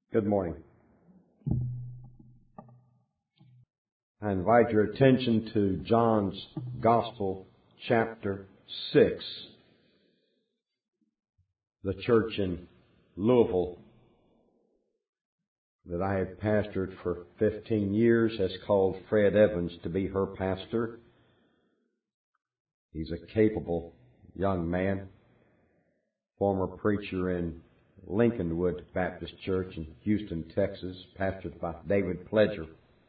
Good morning. I invite your attention to John's Gospel, chapter 6. The church in Louisville that I have pastored for 15 years has called Fred Evans to be her pastor. He's a capable young man, former preacher in Lincolnwood Baptist Church in Houston, Texas, pastored by David Pledger.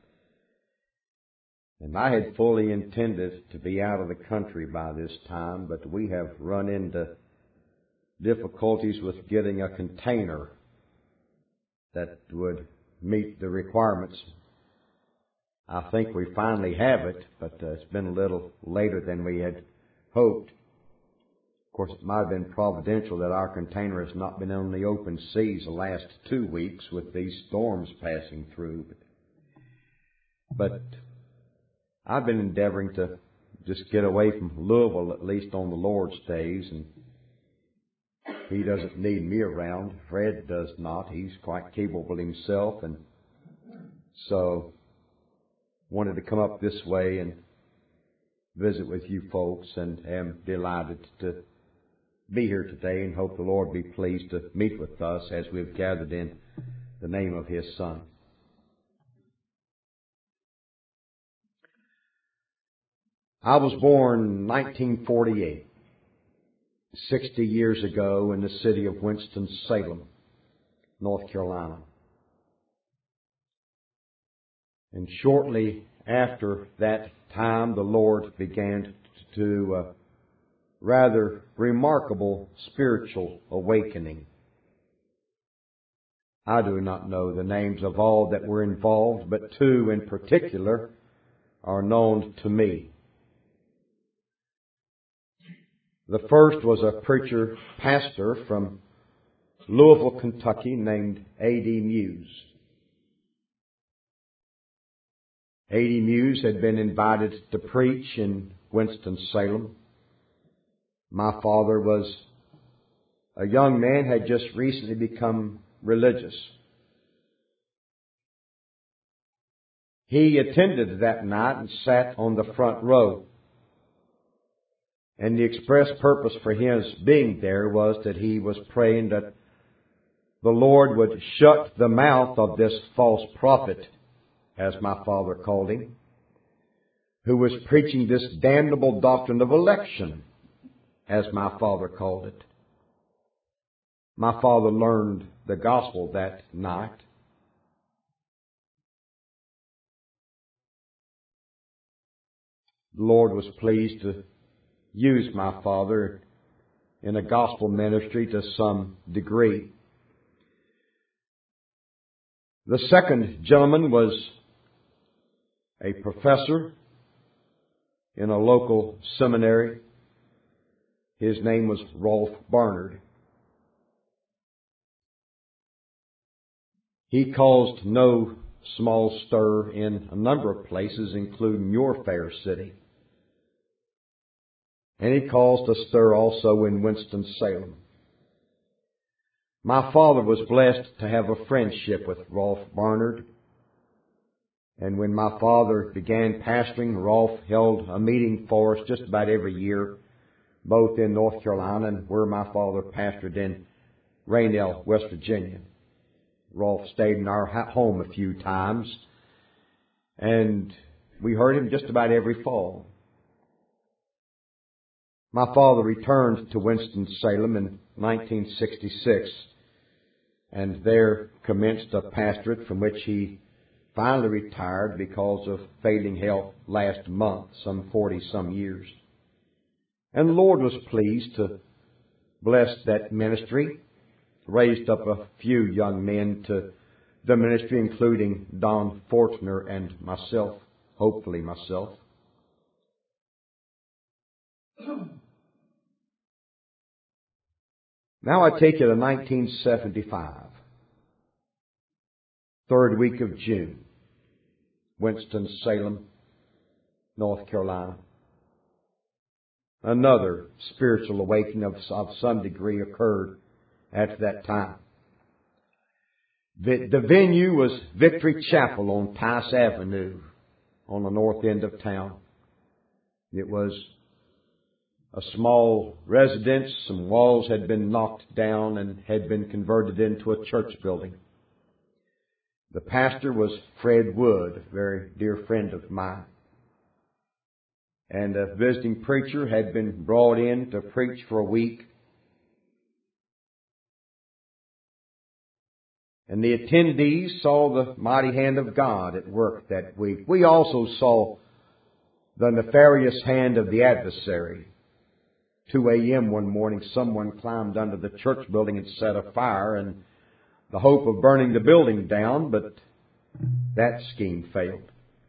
And I had fully intended to be out of the country by this time, but we have run into difficulties with getting a container that would meet the requirements. I think we finally have it, but it's been a little later than we had hoped. Of course, it might have been providential that our container has not been on the open seas the last 2 weeks with these storms passing through. But I've been endeavoring to just get away from Louisville, at least on the Lord's days, and He doesn't need me around. Fred does not. He's quite capable himself, and so wanted to come up this way and visit with you folks, and am delighted to be here today and hope the Lord be pleased to meet with us as we've gathered in the name of His Son. I was born in 1948, 60 years ago, in the city of Winston-Salem, North Carolina. And shortly after that time, the Lord began to do a rather remarkable spiritual awakening. I do not know the names of all that were involved, but two in particular are known to me. The first was a preacher pastor from Louisville, Kentucky, named A.D. Muse. A.D. Muse had been invited to preach in Winston-Salem. My father was a young man, had just recently become religious. He attended that night and sat on the front row. And the express purpose for his being there was that he was praying that the Lord would shut the mouth of this false prophet, as my father called him, who was preaching this damnable doctrine of election, as my father called it. My father learned the gospel that night. The Lord was pleased to use my father in a gospel ministry to some degree. The second gentleman was a professor in a local seminary. His name was Rolf Barnard. He caused no small stir in a number of places, including your fair city. And he caused a stir also in Winston-Salem. My father was blessed to have a friendship with Rolf Barnard. And when my father began pastoring, Rolf held a meeting for us just about every year, both in North Carolina and where my father pastored in Raynell, West Virginia. Rolf stayed in our home a few times, and we heard him just about every fall. My father returned to Winston-Salem in 1966, and there commenced a pastorate from which he finally retired because of failing health last month, some 40-some years. And the Lord was pleased to bless that ministry, raised up a few young men to the ministry, including Don Fortner and myself, hopefully myself. Now I take you to 1975, third week of June, Winston-Salem, North Carolina. Another spiritual awakening of some degree occurred at that time. The venue was Victory Chapel on Tice Avenue on the north end of town. It was a small residence. Some walls had been knocked down and had been converted into a church building. The pastor was Fred Wood, a very dear friend of mine. And a visiting preacher had been brought in to preach for a week. And the attendees saw the mighty hand of God at work that week. We also saw the nefarious hand of the adversary. 2 a.m. one morning, someone climbed under the church building and set a fire, and the hope of burning the building down, but that scheme failed.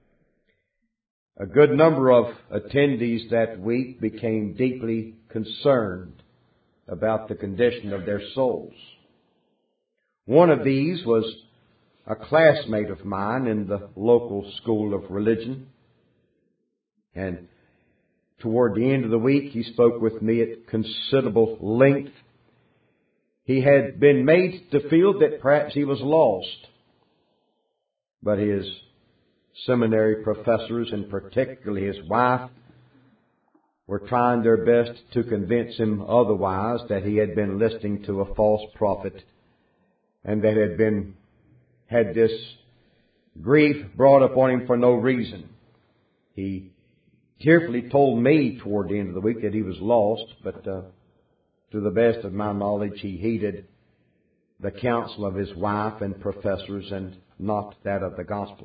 A good number of attendees that week became deeply concerned about the condition of their souls. One of these was a classmate of mine in the local school of religion. And toward the end of the week, he spoke with me at considerable length. He had been made to feel that perhaps he was lost. But his seminary professors, and particularly his wife, were trying their best to convince him otherwise, that he had been listening to a false prophet and that had this grief brought upon him for no reason. He tearfully told me toward the end of the week that he was lost, but to the best of my knowledge, he heeded the counsel of his wife and professors and not that of the gospel.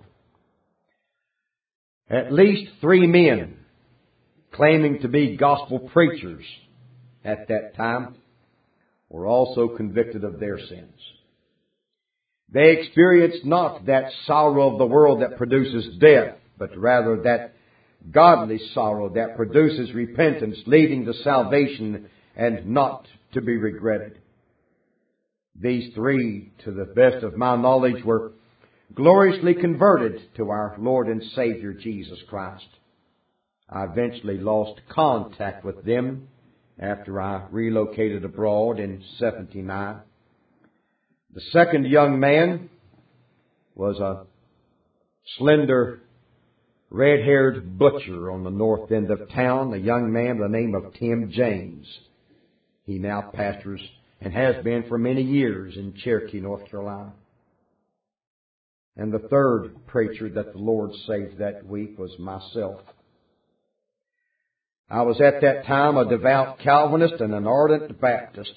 At least 3 men claiming to be gospel preachers at that time were also convicted of their sins. They experienced not that sorrow of the world that produces death, but rather that godly sorrow that produces repentance, leading to salvation and not to be regretted. These 3, to the best of my knowledge, were gloriously converted to our Lord and Savior Jesus Christ. I eventually lost contact with them after I relocated abroad in 1979. The second young man was a slender, red-haired butcher on the north end of town, a young man by the name of Tim James. He now pastors and has been for many years in Cherokee, North Carolina. And the third preacher that the Lord saved that week was myself. I was at that time a devout Calvinist and an ardent Baptist.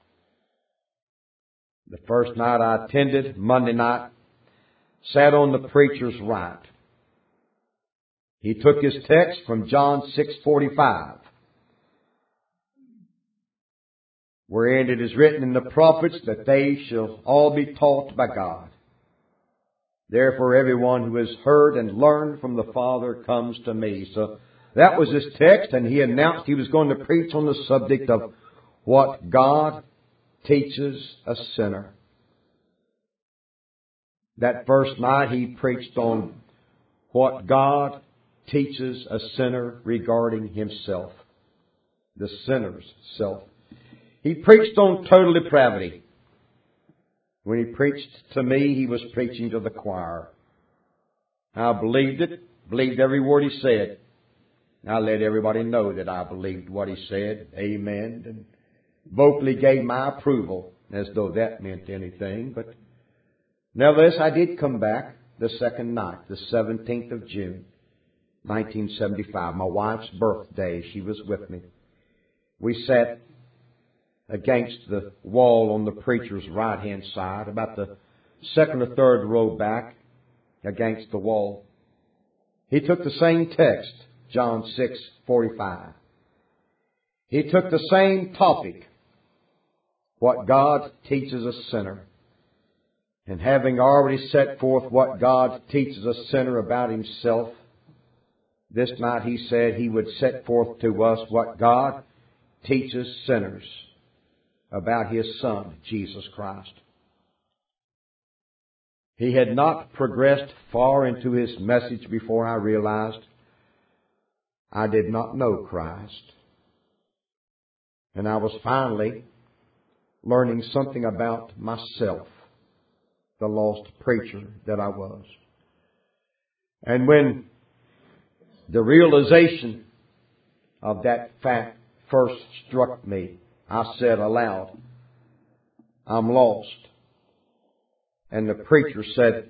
The first night I attended, Monday night, sat on the preacher's right. He took his text from John 6:45, wherein it is written in the prophets that they shall all be taught by God. Therefore everyone who has heard and learned from the Father comes to me. So that was his text, and he announced he was going to preach on the subject of what God teaches a sinner. That first night he preached on what God teaches a sinner regarding himself, the sinner's self. He preached on total depravity. When he preached to me, he was preaching to the choir. I believed it, believed every word he said. I let everybody know that I believed what he said. Amen. And vocally gave my approval, as though that meant anything. But nevertheless, I did come back the second night, the 17th of June, 1975, my wife's birthday. She was with me. We sat against the wall on the preacher's right-hand side, about the second or third row back against the wall. He took the same text, John 6:45. He took the same topic, what God teaches a sinner. And having already set forth what God teaches a sinner about himself, this night he said he would set forth to us what God teaches sinners about His Son, Jesus Christ. He had not progressed far into his message before I realized I did not know Christ. And I was finally learning something about myself. the lost preacher that I was. And when the realization of that fact first struck me, I said aloud, I'm lost. And the preacher said,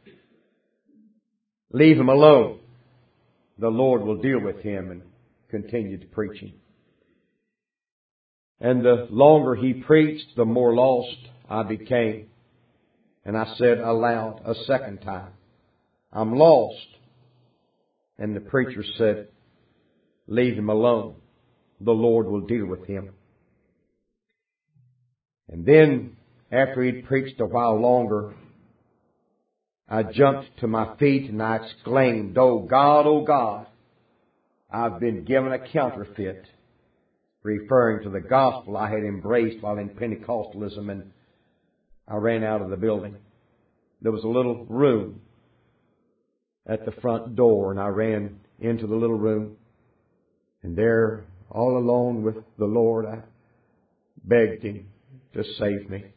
leave him alone. The Lord will deal with him, and continued preaching. And the longer he preached, the more lost I became. And I said aloud a second time, I'm lost. And the preacher said, leave him alone. The Lord will deal with him. And then, after he'd preached a while longer, I jumped to my feet and I exclaimed, oh God, I've been given a counterfeit, referring to the gospel I had embraced while in Pentecostalism, and I ran out of the building. There was a little room at the front door, and I ran into the little room, and there, all alone with the Lord, I begged Him to save me.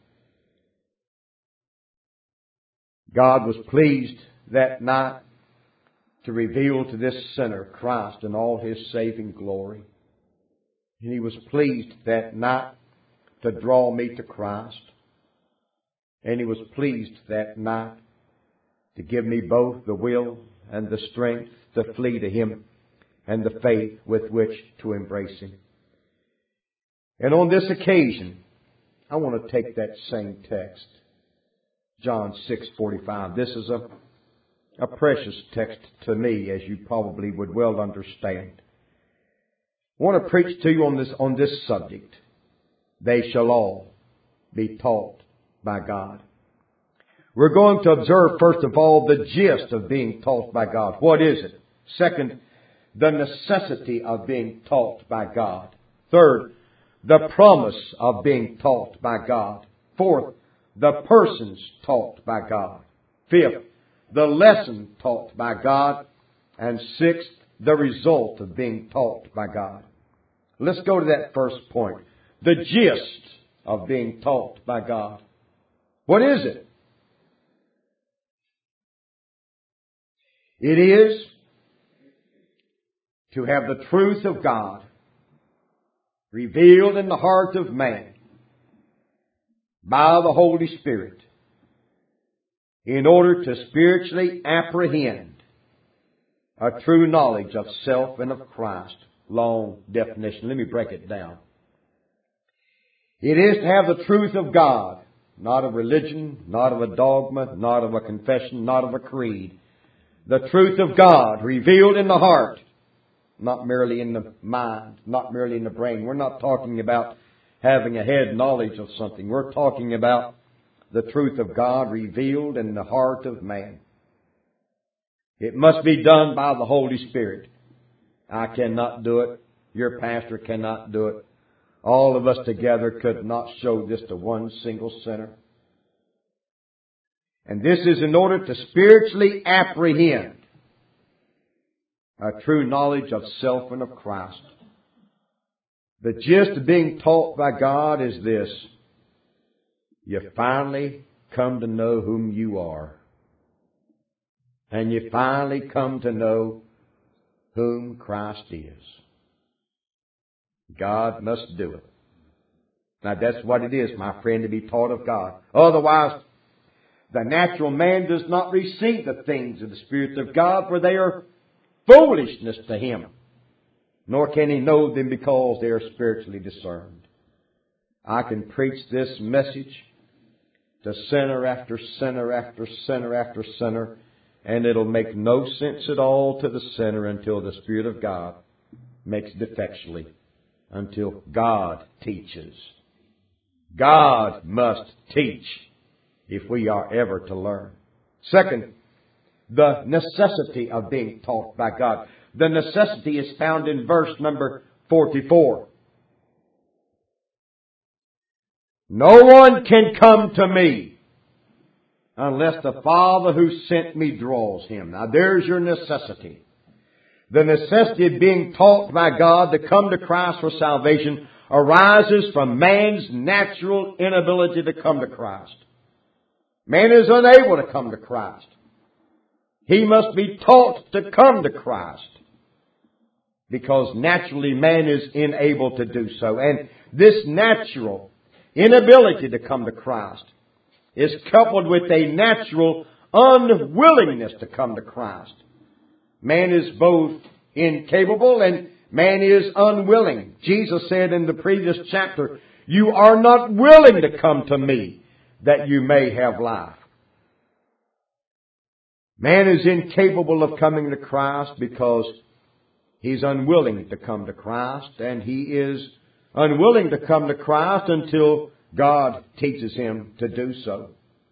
God was pleased that night to reveal to this sinner Christ in all His saving glory. And He was pleased that night to draw me to Christ. And He was pleased that night to give me both the will and the strength to flee to Him and the faith with which to embrace Him. And on this occasion, I want to take that same text, John 6:45. This is a precious text to me, as you probably would well understand. I want to preach to you on this subject. They shall all be taught by God. We're going to observe, first of all, the gist of being taught by God. What is it? Second, the necessity of being taught by God. Third, the promise of being taught by God. Fourth, the persons taught by God. Fifth, the lesson taught by God. And sixth, the result of being taught by God. Let's go to that first point. The gist of being taught by God. What is it? It is to have the truth of God revealed in the heart of man by the Holy Spirit in order to spiritually apprehend a true knowledge of self and of Christ. Long definition. Let me break it down. It is to have the truth of God, not of religion, not of a dogma, not of a confession, not of a creed. The truth of God revealed in the heart, not merely in the mind, not merely in the brain. We're not talking about having a head knowledge of something. We're talking about the truth of God revealed in the heart of man. It must be done by the Holy Spirit. I cannot do it. Your pastor cannot do it. All of us together could not show this to one single sinner. And this is in order to spiritually apprehend a true knowledge of self and of Christ. The gist of being taught by God is this. You finally come to know whom you are. And you finally come to know whom Christ is. God must do it. Now that's what it is, my friend, to be taught of God. Otherwise, the natural man does not receive the things of the Spirit of God, for they are foolishness to him. Nor can he know them because they are spiritually discerned. I can preach this message to sinner after sinner after sinner after sinner, and it'll make no sense at all to the sinner until the Spirit of God makes it effectually, until God teaches. God must teach if we are ever to learn. Second, the necessity of being taught by God. The necessity is found in verse number 44. No one can come to me unless the Father who sent me draws him. Now there's your necessity. The necessity of being taught by God to come to Christ for salvation arises from man's natural inability to come to Christ. Man is unable to come to Christ. He must be taught to come to Christ, because naturally man is unable to do so. And this natural inability to come to Christ is coupled with a natural unwillingness to come to Christ. Man is both incapable and man is unwilling. Jesus said in the previous chapter, "You are not willing to come to me that you may have life." Man is incapable of coming to Christ because he's unwilling to come to Christ, and he is unwilling to come to Christ until God teaches him to do so.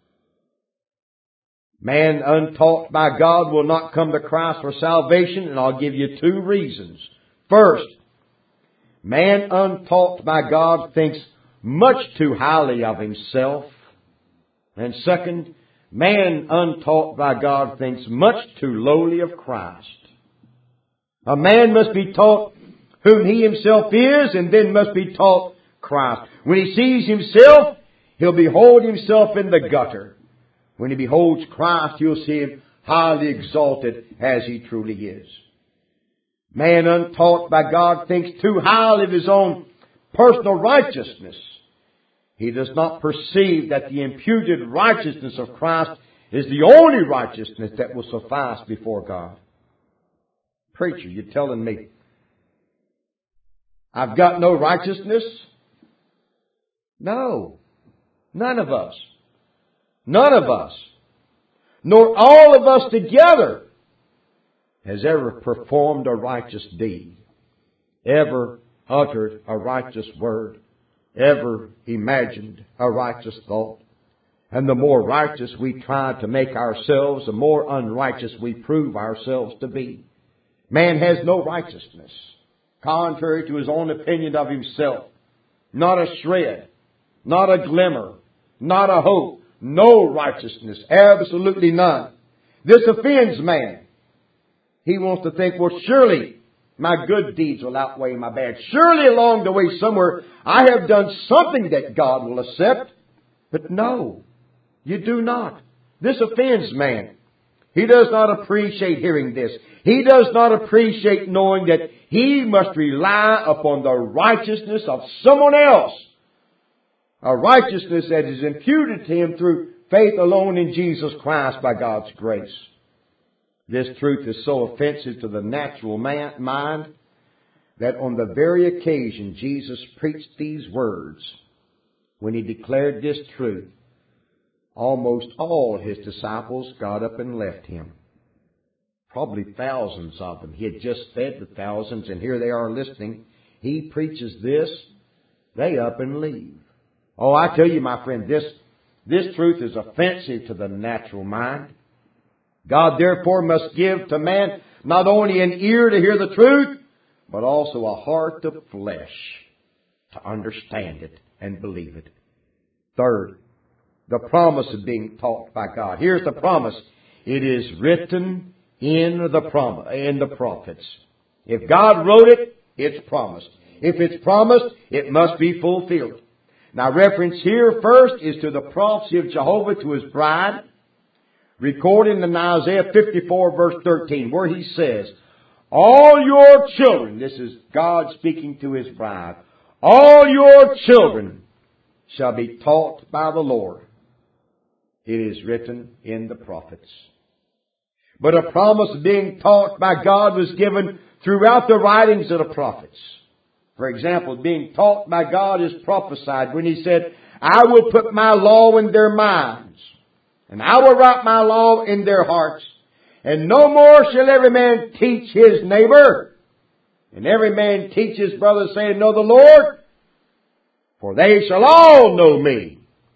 Man untaught by God will not come to Christ for salvation, and I'll give you 2 reasons. First, man untaught by God thinks much too highly of himself. And second, man untaught by God thinks much too lowly of Christ. A man must be taught whom he himself is, and then must be taught Christ. When he sees himself, he'll behold himself in the gutter. When he beholds Christ, he'll see him highly exalted as he truly is. Man untaught by God thinks too highly of his own personal righteousness. He does not perceive that the imputed righteousness of Christ is the only righteousness that will suffice before God. Preacher, you're telling me I've got no righteousness? No. None of us. None of us, nor all of us together, has ever performed a righteous deed, ever uttered a righteous word, ever imagined a righteous thought. And the more righteous we try to make ourselves, the more unrighteous we prove ourselves to be. Man has no righteousness, contrary to his own opinion of himself. Not a shred, not a glimmer, not a hope. No righteousness. Absolutely none. This offends man. He wants to think, well, surely my good deeds will outweigh my bad. Surely along the way somewhere I have done something that God will accept. But no, you do not. This offends man. He does not appreciate hearing this. He does not appreciate knowing that he must rely upon the righteousness of someone else. A righteousness that is imputed to him through faith alone in Jesus Christ by God's grace. This truth is so offensive to the natural mind that on the very occasion Jesus preached these words, when he declared this truth, almost all his disciples got up and left him. Probably thousands of them. He had just fed the thousands, and here they are listening. He preaches this, they up and leave. Oh, I tell you, my friend, this truth is offensive to the natural mind. God therefore must give to man not only an ear to hear the truth, but also a heart of flesh to understand it and believe it. Third, the promise of being taught by God. Here's the promise. It is written in the prophets. If God wrote it, it's promised. If it's promised, it must be fulfilled. Now, reference here first is to the prophecy of Jehovah to his bride, recorded in Isaiah 54 verse 13, where he says, all your children, this is God speaking to his bride, all your children shall be taught by the Lord. It is written in the prophets. But a promise of being taught by God was given throughout the writings of the prophets. For example, being taught by God is prophesied when he said, I will put my law in their minds, and I will write my law in their hearts, and no more shall every man teach his neighbor, and every man teach his brother, saying, know the Lord, for they shall all know me.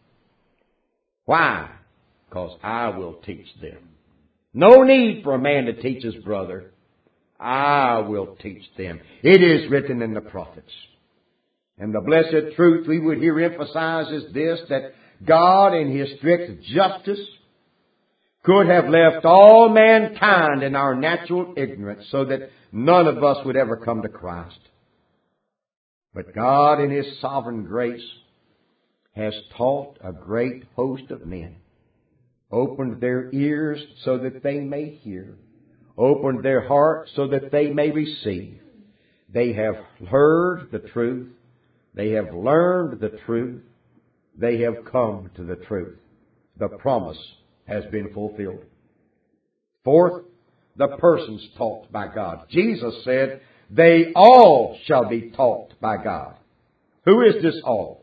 Why? Because I will teach them. No need for a man to teach his brother. I will teach them. It is written in the prophets. And the blessed truth we would here emphasize is this, that God in his strict justice could have left all mankind in our natural ignorance so that none of us would ever come to Christ. But God in his sovereign grace has taught a great host of men. opened their ears so that they may hear, opened their hearts so that they may receive. They have heard the truth. They have learned the truth. They have come to the truth. The promise has been fulfilled. Fourth, the persons taught by God. Jesus said, they all shall be taught by God. Who is this all?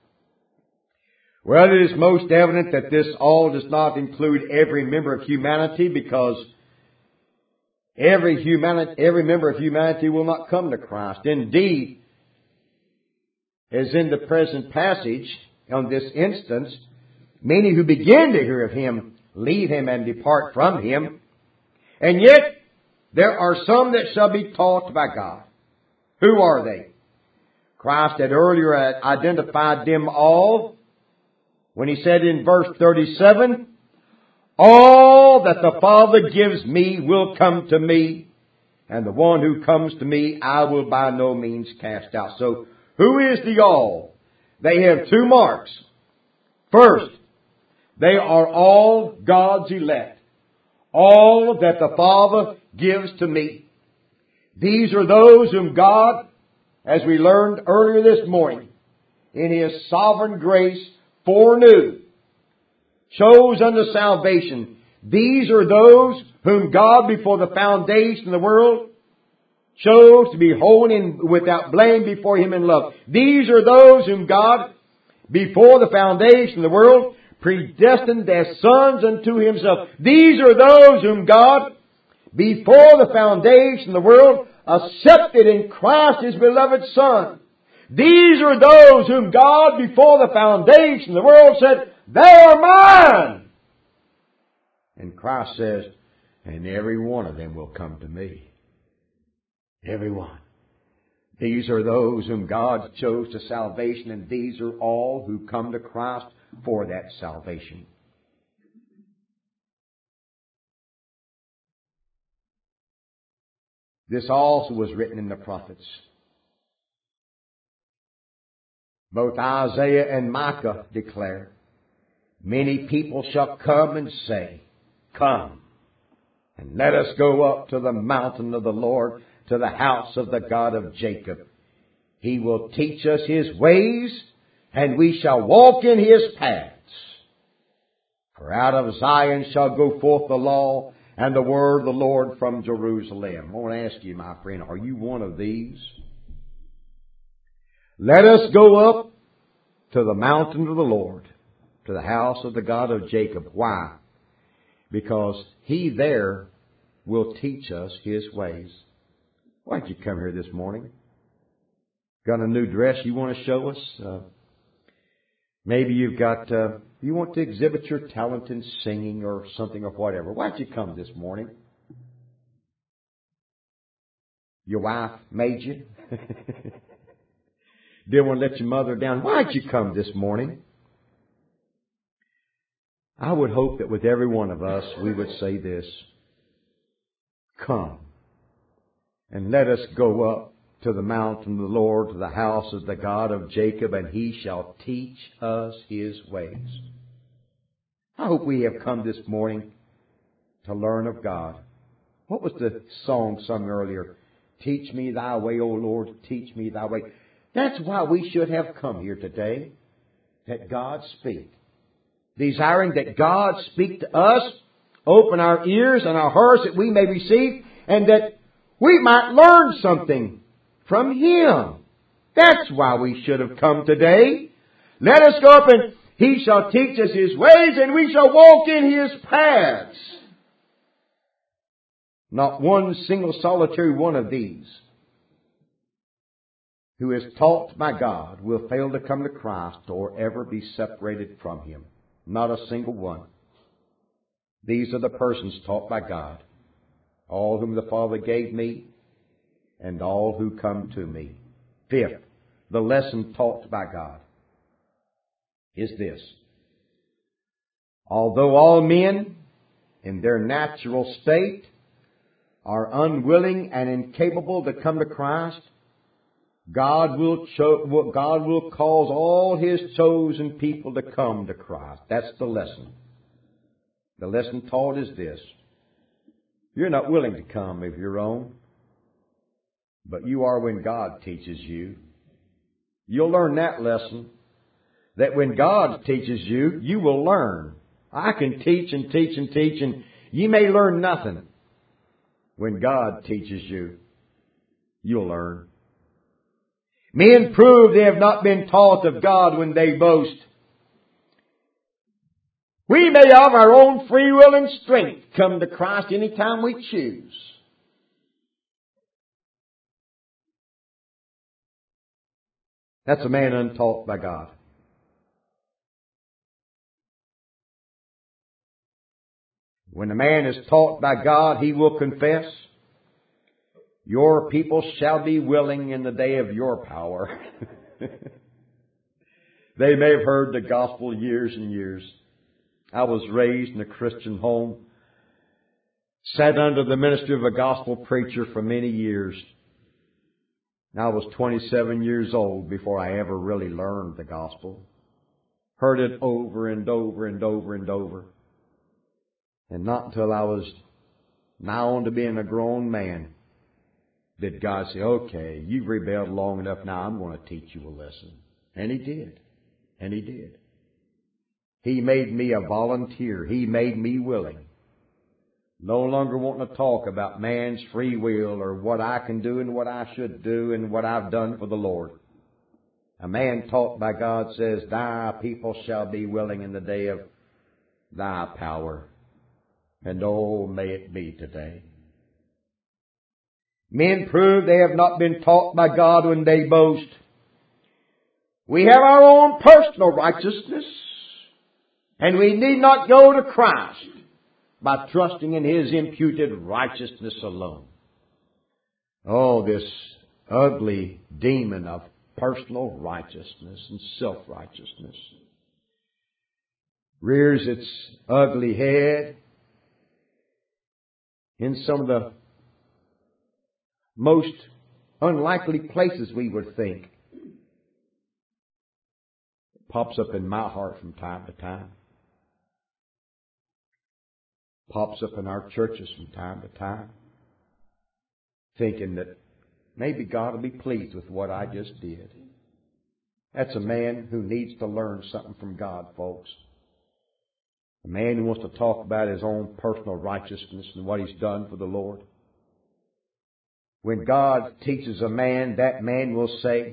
Well, it is most evident that this all does not include every member of humanity, because every member of humanity will not come to Christ. Indeed, as in the present passage, on this instance, many who begin to hear of Him leave Him and depart from Him. And yet, there are some that shall be taught by God. Who are they? Christ had earlier identified them all when He said in verse 37, all that the Father gives me will come to me, and the one who comes to me I will by no means cast out. So, who is the all? They have two marks. First, they are all God's elect. All that the Father gives to me. These are those whom God, as we learned earlier this morning, in His sovereign grace foreknew, chose unto salvation. These are those whom God, before the foundation of the world, chose to be holy and without blame before Him in love. These are those whom God, before the foundation of the world, predestined as sons unto Himself. These are those whom God, before the foundation of the world, accepted in Christ His beloved Son. These are those whom God, before the foundation of the world, said, they are mine. And Christ says, and every one of them will come to me. Every one. These are those whom God chose to salvation, and these are all who come to Christ for that salvation. This also was written in the prophets. Both Isaiah and Micah declare, many people shall come and say, come, and let us go up to the mountain of the Lord, to the house of the God of Jacob. He will teach us His ways, and we shall walk in His paths. For out of Zion shall go forth the law, and the word of the Lord from Jerusalem. I want to ask you, my friend, are you one of these? Let us go up to the mountain of the Lord, to the house of the God of Jacob. Why? Because He there will teach us His ways. Why don't you come here this morning? Got a new dress you want to show us? Maybe you've got, you want to exhibit your talent in singing or something or whatever. Why don't you come this morning? Your wife made you? Didn't want to let your mother down. Why don't you come this morning? I would hope that with every one of us we would say this. Come, and let us go up to the mountain of the Lord, to the house of the God of Jacob, and He shall teach us His ways. I hope we have come this morning to learn of God. What was the song sung earlier? Teach me Thy way, O Lord, teach me Thy way. That's why we should have come here today, that God speak. Desiring that God speak to us, open our ears and our hearts that we may receive, and that we might learn something from Him. That's why we should have come today. Let us go up, and He shall teach us His ways, and we shall walk in His paths. Not one single solitary one of these who is taught by God will fail to come to Christ or ever be separated from Him. Not a single one. These are the persons taught by God. All whom the Father gave me, and all who come to me. Fifth, the lesson taught by God is this. Although all men in their natural state are unwilling and incapable to come to Christ, God will cause all His chosen people to come to Christ. That's the lesson. The lesson taught is this. You're not willing to come of your own, but you are when God teaches you. You'll learn that lesson, that when God teaches you, you will learn. I can teach and teach and teach, and you may learn nothing. When God teaches you, you'll learn. Men prove they have not been taught of God when they boast. We may of our own free will and strength come to Christ any time we choose. That's a man untaught by God. When a man is taught by God, he will confess, your people shall be willing in the day of your power. They may have heard the gospel years and years. I was raised in a Christian home, sat under the ministry of a gospel preacher for many years. I was 27 years old before I ever really learned the gospel. Heard it over and over and over and over. And not until I was now on to being a grown man did God say, okay, you've rebelled long enough, now I'm going to teach you a lesson. And He did. And He did. He made me a volunteer. He made me willing. No longer wanting to talk about man's free will or what I can do and what I should do and what I've done for the Lord. A man taught by God says, thy people shall be willing in the day of thy power. And oh, may it be today. Men prove they have not been taught by God when they boast. We have our own personal righteousness, and we need not go to Christ by trusting in His imputed righteousness alone. Oh, this ugly demon of personal righteousness and self-righteousness rears its ugly head in some of the most unlikely places we would think. It pops up in my heart from time to time. Pops up in our churches from time to time. Thinking that maybe God will be pleased with what I just did. That's a man who needs to learn something from God, folks. A man who wants to talk about his own personal righteousness and what he's done for the Lord. When God teaches a man, that man will say,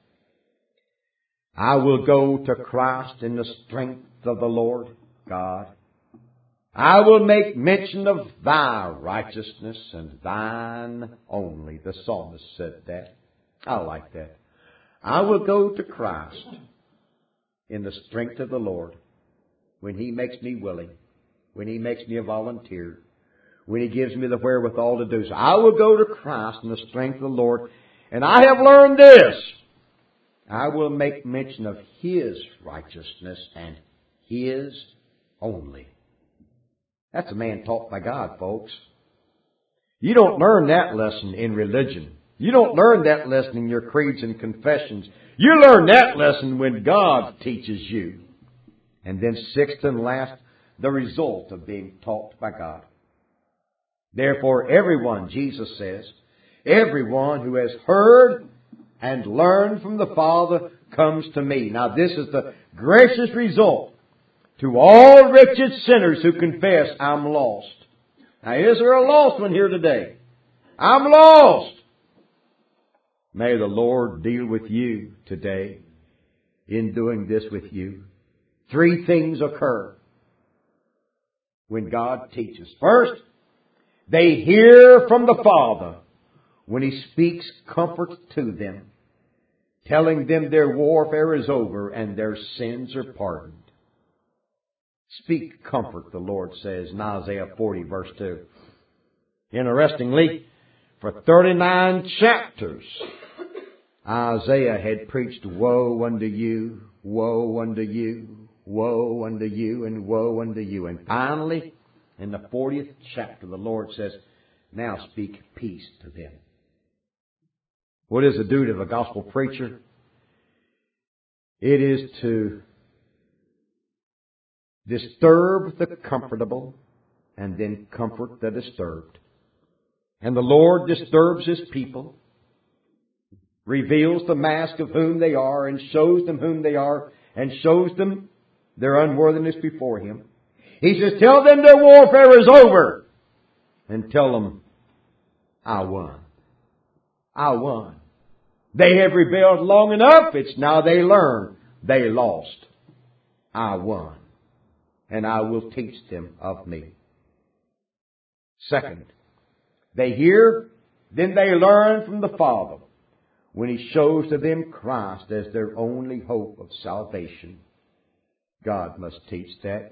I will go to Christ in the strength of the Lord God. I will make mention of thy righteousness and thine only. The psalmist said that. I like that. I will go to Christ in the strength of the Lord when He makes me willing, when He makes me a volunteer, when He gives me the wherewithal to do so. I will go to Christ in the strength of the Lord, and I have learned this. I will make mention of His righteousness and His only. That's a man taught by God, folks. You don't learn that lesson in religion. You don't learn that lesson in your creeds and confessions. You learn that lesson when God teaches you. And then sixth and last, the result of being taught by God. Therefore, everyone, Jesus says, everyone who has heard and learned from the Father comes to me. Now, this is the gracious result to all wretched sinners who confess, I'm lost. Now, is there a lost one here today? I'm lost. May the Lord deal with you today in doing this with you. Three things occur when God teaches. First, they hear from the Father when He speaks comfort to them, telling them their warfare is over and their sins are pardoned. Speak comfort, the Lord says in Isaiah 40, verse 2. Interestingly, for 39 chapters, Isaiah had preached, woe unto you, woe unto you, woe unto you, and woe unto you. And finally, in the 40th chapter, the Lord says, now speak peace to them. What is the duty of a gospel preacher? It is to disturb the comfortable, and then comfort the disturbed. And the Lord disturbs His people, reveals the mask of whom they are, and shows them whom they are, and shows them their unworthiness before Him. He says, tell them their warfare is over, and tell them, I won. I won. They have rebelled long enough. It's now they learn they lost. I won. And I will teach them of me. Second, they hear, then they learn from the Father when He shows to them Christ as their only hope of salvation. God must teach that.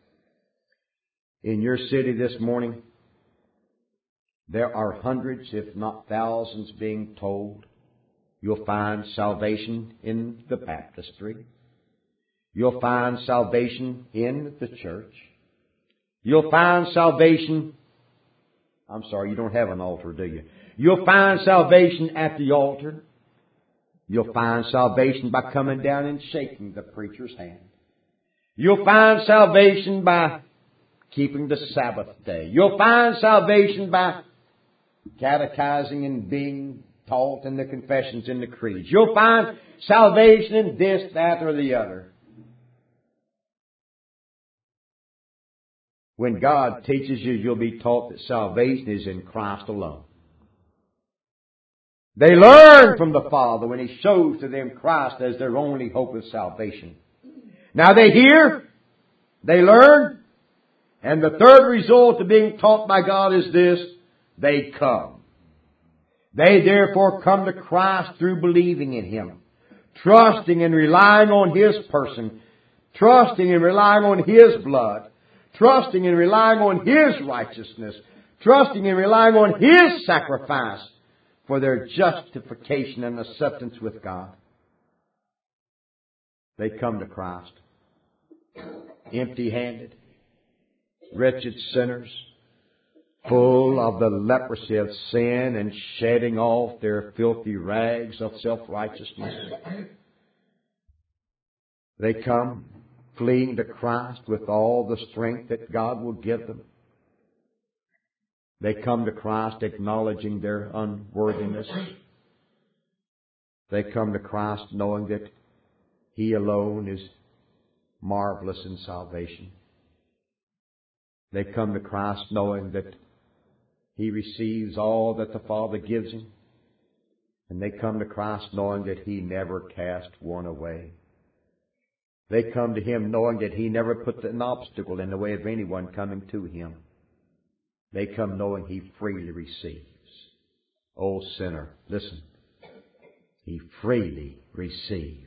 In your city this morning, there are hundreds, if not thousands, being told you'll find salvation in the baptistry. You'll find salvation in the church. You'll find salvation. I'm sorry, you don't have an altar, do you? You'll find salvation at the altar. You'll find salvation by coming down and shaking the preacher's hand. You'll find salvation by keeping the Sabbath day. You'll find salvation by catechizing and being taught in the confessions and the creeds. You'll find salvation in this, that, or the other. When God teaches you, you'll be taught that salvation is in Christ alone. They learn from the Father when He shows to them Christ as their only hope of salvation. Now they hear, they learn, and the third result of being taught by God is this: they come. They therefore come to Christ through believing in Him, trusting and relying on His person, trusting and relying on His blood, trusting and relying on His righteousness, trusting and relying on His sacrifice for their justification and acceptance with God. They come to Christ empty-handed, wretched sinners, full of the leprosy of sin and shedding off their filthy rags of self-righteousness. They come fleeing to Christ with all the strength that God will give them. They come to Christ acknowledging their unworthiness. They come to Christ knowing that He alone is marvelous in salvation. They come to Christ knowing that He receives all that the Father gives Him. And they come to Christ knowing that He never cast one away. They come to Him knowing that He never put an obstacle in the way of anyone coming to Him. They come knowing He freely receives. O sinner, listen. He freely receives.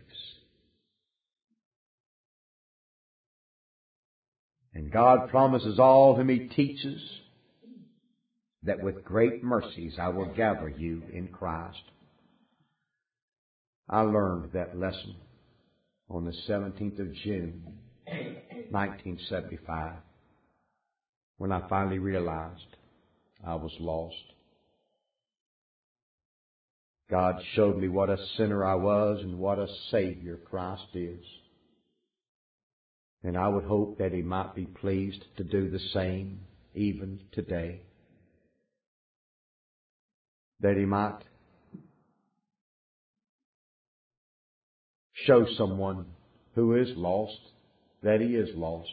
And God promises all whom He teaches that with great mercies I will gather you in Christ. I learned that lesson on the 17th of June, 1975, when I finally realized I was lost. God showed me what a sinner I was and what a Savior Christ is. And I would hope that He might be pleased to do the same even today. That He might show someone who is lost that he is lost.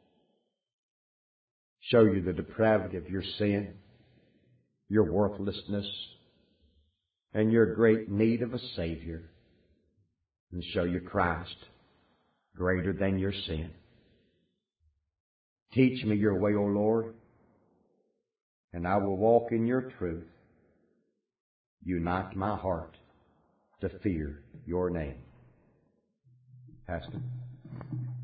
Show you the depravity of your sin, your worthlessness, and your great need of a Savior. And show you Christ greater than your sin. Teach me your way, O Lord, and I will walk in your truth. Unite my heart to fear your name. Pastor.